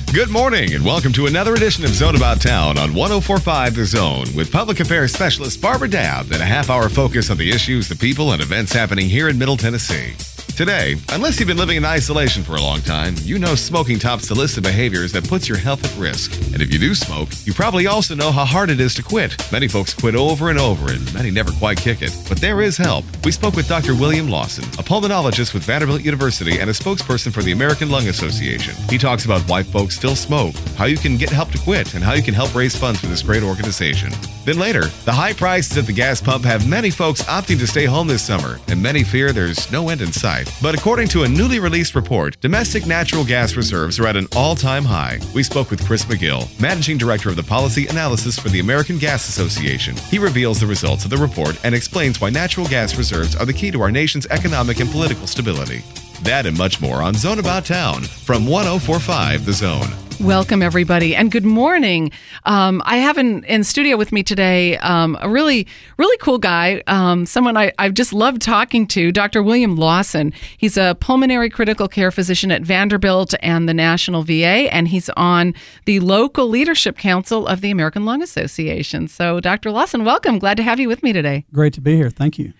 Good morning and welcome to another edition of Zone About Town on 104.5 The Zone with public affairs specialist Barbara Dabb and a half-hour focus on the issues, the people, and events happening here in Middle Tennessee. Today, unless you've been living in isolation for a long time, you know smoking tops the list of behaviors that puts your health at risk. And if you do smoke, you probably also know how hard it is to quit. Many folks quit over and over, and many never quite kick it. But there is help. We spoke with Dr. William Lawson, a pulmonologist with Vanderbilt University and a spokesperson for the American Lung Association. He talks about why folks still smoke, how you can get help to quit, and how you can help raise funds for this great organization. Then later, the high prices at the gas pump have many folks opting to stay home this summer, and many fear there's no end in sight. But according to a newly released report, domestic natural gas reserves are at an all-time high. We spoke with Chris McGill, Managing Director of the Policy Analysis for the American Gas Association. He reveals the results of the report and explains why natural gas reserves are the key to our nation's economic and political stability. That and much more on Zone About Town from 104.5 The Zone. Welcome, everybody, and good morning. I have in studio with me today a really cool guy, someone I've just loved talking to, Dr. William Lawson. He's a pulmonary critical care physician at Vanderbilt and the National VA, and he's on the local leadership council of the American Lung Association. So, Dr. Lawson, welcome. Glad to have you with me today. Great to be here. Thank you.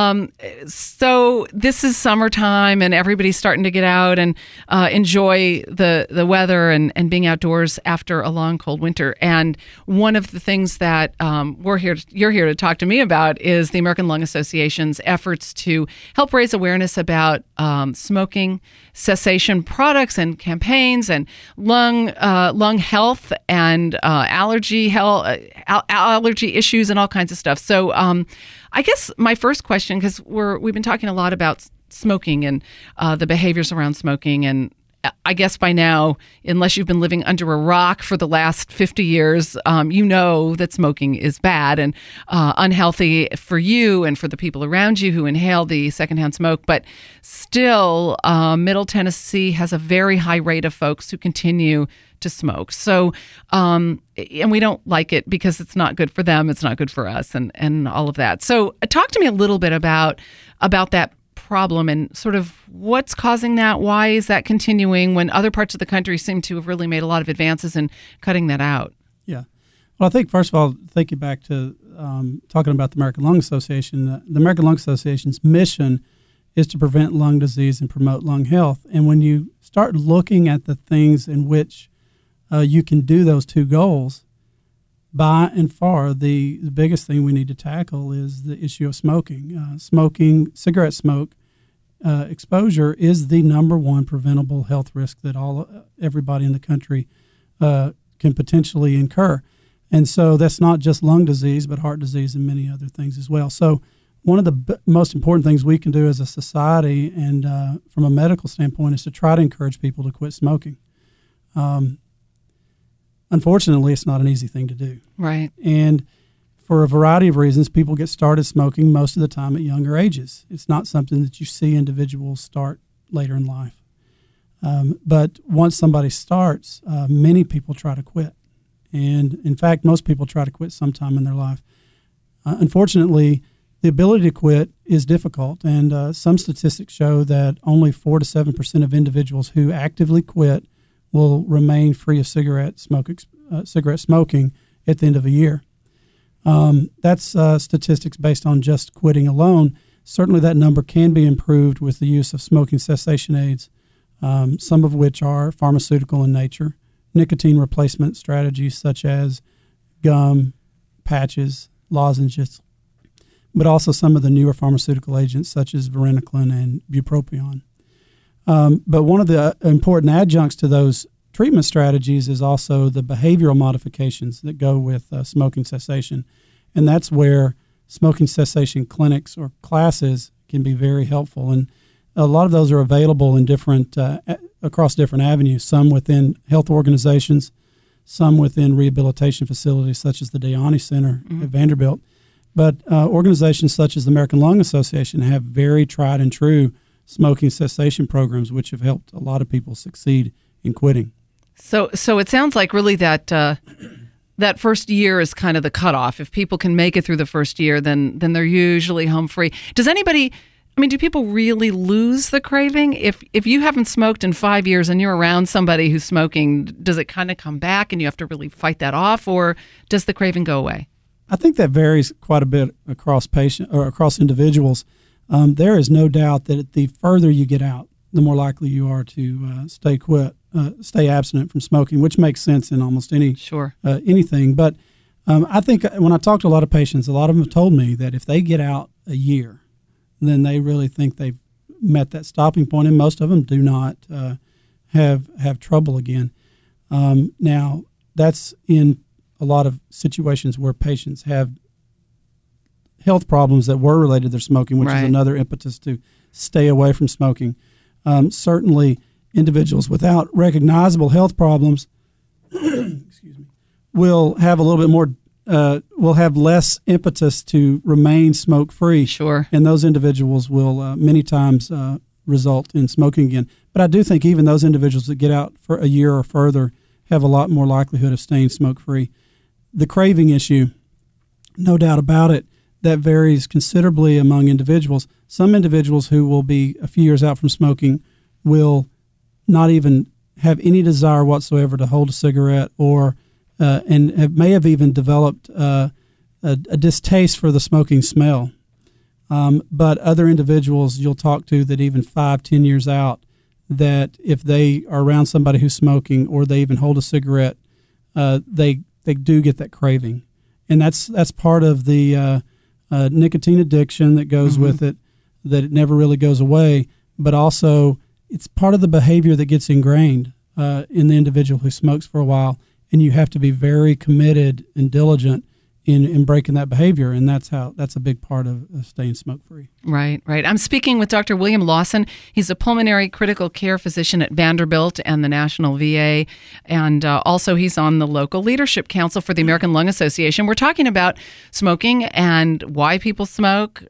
So this is summertime and everybody's starting to get out and enjoy the weather and being outdoors after a long, cold winter. And one of the things that you're here to talk to me about is the American Lung Association's efforts to help raise awareness about smoking cessation products and campaigns and lung health and allergy issues and all kinds of stuff. So I guess my first question, because we've been talking a lot about smoking and the behaviors around smoking, and I guess by now, unless you've been living under a rock for the last 50 years, you know that smoking is bad and unhealthy for you and for the people around you who inhale the secondhand smoke. But still, Middle Tennessee has a very high rate of folks who continue to smoke. So, and we don't like it because it's not good for them, it's not good for us, and all of that. So talk to me a little bit about that problem and sort of what's causing that. Why is that continuing when other parts of the country seem to have really made a lot of advances in cutting that out? Yeah. Well, I think, first of all, thinking back to talking about the American Lung Association, the American Lung Association's mission is to prevent lung disease and promote lung health. And when you start looking at the things in which you can do those two goals, by and far, the biggest thing we need to tackle is the issue of smoking. Cigarette smoke exposure is the number one preventable health risk that everybody in the country can potentially incur. And so that's not just lung disease, but heart disease and many other things as well. So one of the most important things we can do as a society and from a medical standpoint is to try to encourage people to quit smoking. Unfortunately, it's not an easy thing to do. Right. And for a variety of reasons, people get started smoking most of the time at younger ages. It's not something that you see individuals start later in life. But once somebody starts, many people try to quit. And in fact, most people try to quit sometime in their life. Unfortunately, the ability to quit is difficult. And some statistics show that only 4 to 7% of individuals who actively quit will remain free of cigarette smoking at the end of a year. That's statistics based on just quitting alone. Certainly that number can be improved with the use of smoking cessation aids, some of which are pharmaceutical in nature, nicotine replacement strategies such as gum, patches, lozenges, but also some of the newer pharmaceutical agents such as varenicline and bupropion. But one of the important adjuncts to those treatment strategies is also the behavioral modifications that go with smoking cessation. And that's where smoking cessation clinics or classes can be very helpful. And a lot of those are available in across different avenues, some within health organizations, some within rehabilitation facilities such as the Dayani Center at Vanderbilt. But organizations such as the American Lung Association have very tried and true smoking cessation programs, which have helped a lot of people succeed in quitting. So it sounds like really that that first year is kind of the cutoff. If people can make it through the first year, then they're usually home free. Does anybody I mean, do people really lose the craving? If you haven't smoked in 5 years and you're around somebody who's smoking, does it kind of come back and you have to really fight that off, or does the craving go away? I think that varies quite a bit across across individuals. There is no doubt that the further you get out, the more likely you are to stay abstinent from smoking, which makes sense in almost anything. But I think when I talk to a lot of patients, a lot of them have told me that if they get out a year, then they really think they've met that stopping point, and most of them do not have trouble again. Now, that's in a lot of situations where patients have health problems that were related to their smoking, which is another impetus to stay away from smoking. Certainly, individuals without recognizable health problems will have a little bit more will have less impetus to remain smoke-free. Sure. And those individuals will many times result in smoking again. But I do think even those individuals that get out for a year or further have a lot more likelihood of staying smoke-free. The craving issue, no doubt about it, that varies considerably among individuals. Some individuals who will be a few years out from smoking will not even have any desire whatsoever to hold a cigarette, or may have even developed a distaste for the smoking smell. But other individuals you'll talk to that even 5-10 years out, that if they are around somebody who's smoking or they even hold a cigarette, they do get that craving. And that's part of the nicotine addiction that goes with it, that it never really goes away, but also it's part of the behavior that gets ingrained in the individual who smokes for a while. And you have to be very committed and diligent in breaking that behavior, and that's a big part of staying smoke-free. Right. I'm speaking with Dr. William Lawson. He's a pulmonary critical care physician at Vanderbilt and the National VA, and also he's on the local leadership council for the American Lung Association. We're talking about smoking and why people smoke.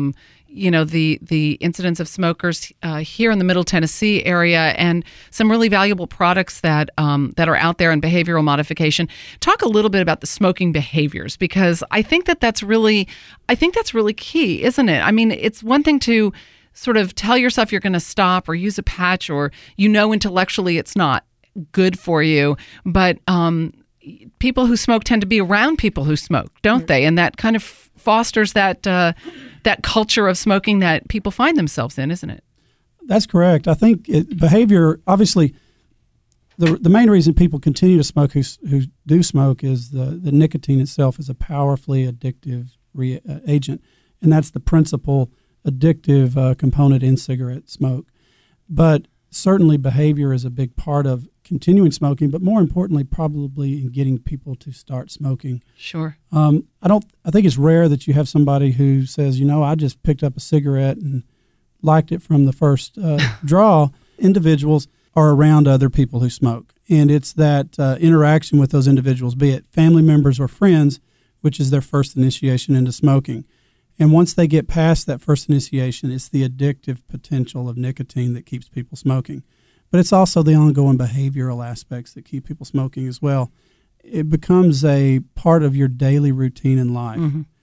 The incidence of smokers here in the Middle Tennessee area, and some really valuable products that are out there in behavioral modification. Talk a little bit about the smoking behaviors, because I think that's really key, isn't it? I mean, it's one thing to sort of tell yourself you're going to stop or use a patch, or intellectually it's not good for you, but people who smoke tend to be around people who smoke, don't they? And that kind of fosters that culture of smoking that people find themselves in, isn't it? That's correct. I think behavior, obviously, the main reason people continue to smoke who do smoke is the nicotine itself is a powerfully addictive agent, and that's the principal addictive component in cigarette smoke. But certainly behavior is a big part of continuing smoking, but more importantly, probably in getting people to start smoking. Sure. I think it's rare that you have somebody who says, I just picked up a cigarette and liked it from the first draw. Individuals are around other people who smoke, and it's that interaction with those individuals, be it family members or friends, which is their first initiation into smoking. And once they get past that first initiation, it's the addictive potential of nicotine that keeps people smoking. But it's also the ongoing behavioral aspects that keep people smoking as well. It becomes a part of your daily routine in life.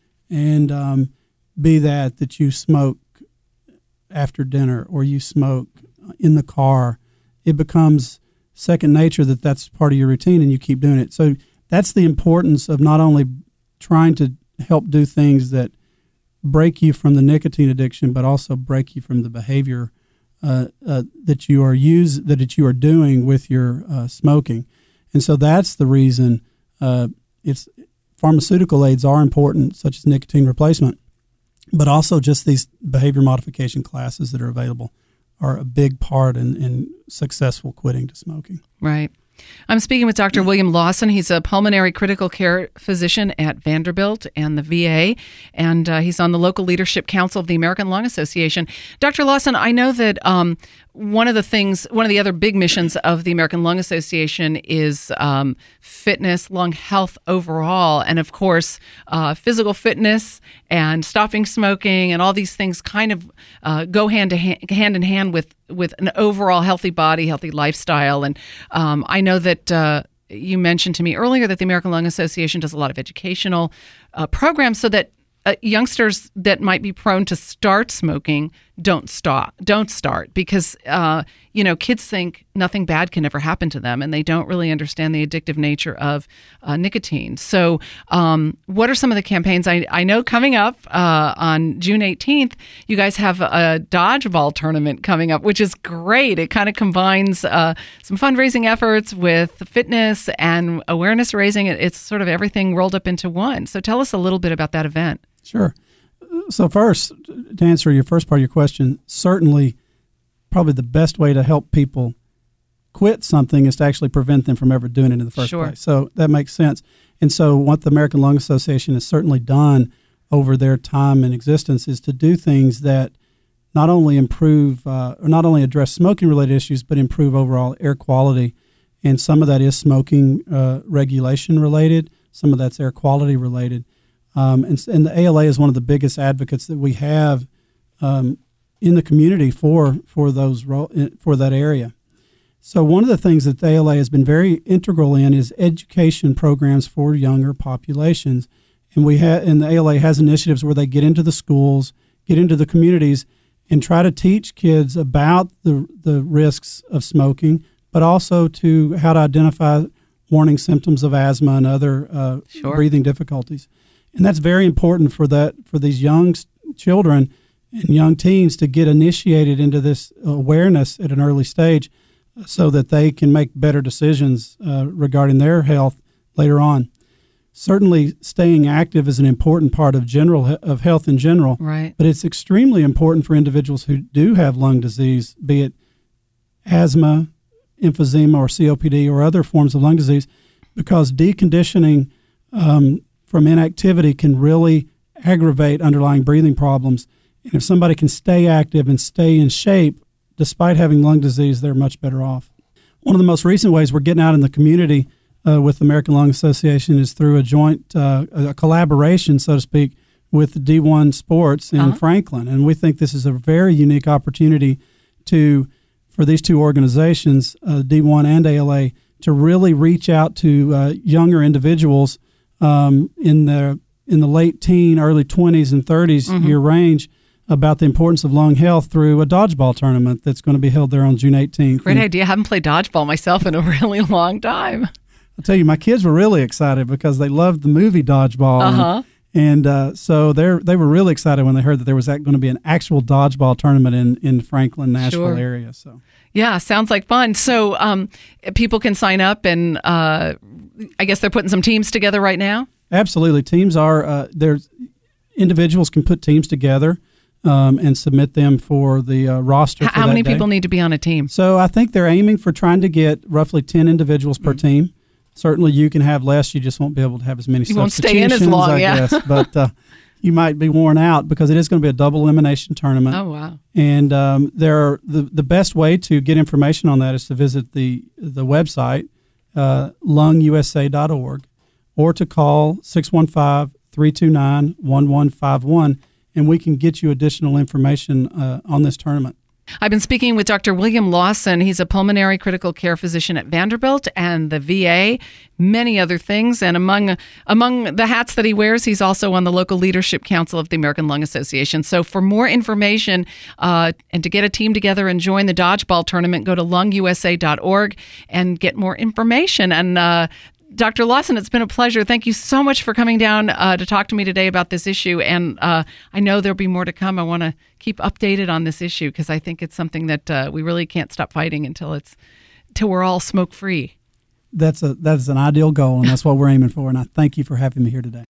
And be that you smoke after dinner or you smoke in the car, it becomes second nature that's part of your routine, and you keep doing it. So that's the importance of not only trying to help do things that break you from the nicotine addiction, but also break you from the behavior that you are doing with your smoking. And so that's the reason pharmaceutical aids are important, such as nicotine replacement, but also just these behavior modification classes that are available are a big part in successful quitting to smoking. Right. I'm speaking with Dr. William Lawson. He's a pulmonary critical care physician at Vanderbilt and the VA, and he's on the local leadership council of the American Lung Association. Dr. Lawson, I know that one of the other big missions of the American Lung Association is fitness, lung health overall, and of course, physical fitness and stopping smoking and all these things kind of go hand in hand with an overall healthy body, healthy lifestyle. And I know that you mentioned to me earlier that the American Lung Association does a lot of educational programs so that youngsters that might be prone to start smoking don't start because kids think nothing bad can ever happen to them, and they don't really understand the addictive nature of nicotine. So what are some of the campaigns? I know coming up on June 18th, you guys have a dodgeball tournament coming up, which is great. It kind of combines some fundraising efforts with fitness and awareness raising. It's sort of everything rolled up into one. So tell us a little bit about that event. Sure. So first, to answer your first part of your question, certainly probably the best way to help people quit something is to actually prevent them from ever doing it in the first place. So that makes sense. And so what the American Lung Association has certainly done over their time in existence is to do things that not only improve or not only address smoking-related issues, but improve overall air quality. And some of that is smoking regulation related. Some of that's air quality related. And the ALA is one of the biggest advocates that we have in the community for that area. So one of the things that the ALA has been very integral in is education programs for younger populations. And the ALA has initiatives where they get into the schools, get into the communities, and try to teach kids about the risks of smoking, but also to how to identify warning symptoms of asthma and other breathing difficulties. And that's very important for these young children and young teens to get initiated into this awareness at an early stage so that they can make better decisions regarding their health later on. Certainly, staying active is an important part of health in general, right? But it's extremely important for individuals who do have lung disease, be it asthma, emphysema, or COPD, or other forms of lung disease, because deconditioning from inactivity can really aggravate underlying breathing problems. And if somebody can stay active and stay in shape despite having lung disease, they're much better off. One of the most recent ways we're getting out in the community with the American Lung Association is through a joint a collaboration, so to speak, with D1 Sports in Franklin. And we think this is a very unique opportunity for these two organizations, D1 and ALA, to really reach out to younger individuals in the late teen, early 20s and 30s year range about the importance of lung health through a dodgeball tournament that's going to be held there on June 18th. Great idea. I haven't played dodgeball myself in a really long time. I'll tell you, my kids were really excited because they loved the movie Dodgeball. And so they were really excited when they heard that there was going to be an actual dodgeball tournament in Franklin, Nashville area. So yeah, sounds like fun. So people can sign up, and I guess they're putting some teams together right now? Absolutely. Teams are individuals can put teams together and submit them for the roster for How many day. people need to be on a team? So I think they're aiming for trying to get roughly 10 individuals per team. Certainly you can have less. You just won't be able to have as many substitutions, you won't stay in as long, I guess. But you might be worn out because it is going to be a double elimination tournament. Oh, wow. And the best way to get information on that is to visit the website, lungusa.org, or to call 615-329-1151, and we can get you additional information on this tournament. I've been speaking with Dr. William Lawson. He's a pulmonary critical care physician at Vanderbilt and the VA, many other things. And among the hats that he wears, he's also on the local leadership council of the American Lung Association. So for more information and to get a team together and join the dodgeball tournament, go to lungusa.org and get more information. And Dr. Lawson, it's been a pleasure. Thank you so much for coming down to talk to me today about this issue. And I know there'll be more to come. I want to keep updated on this issue because I think it's something that we really can't stop fighting until we're all smoke free. That's an ideal goal, and that's what we're aiming for. And I thank you for having me here today.